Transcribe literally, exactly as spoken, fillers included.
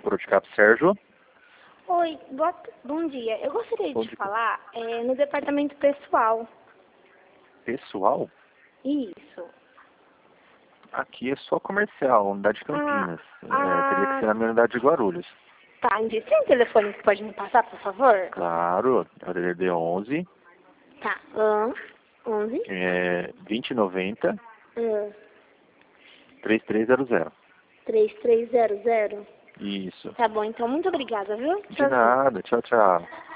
Sorocaba, Sérgio. Oi, boa, bom dia. Eu gostaria Bom de dia. falar é, no departamento pessoal. Pessoal? Isso. Aqui é só comercial, unidade de Ah, Campinas. É, teria que ah, ser na minha unidade de Guarulhos. tá. Entendi. Tem um telefone que pode me passar, por favor? Claro, é o D D D onze, Tá. Um, onze. é, vinte e noventa, Um, trinta e três zero zero. três três zero zero. Isso. Tá bom, então muito obrigada, viu? De Tchauzinho. nada, tchau, tchau.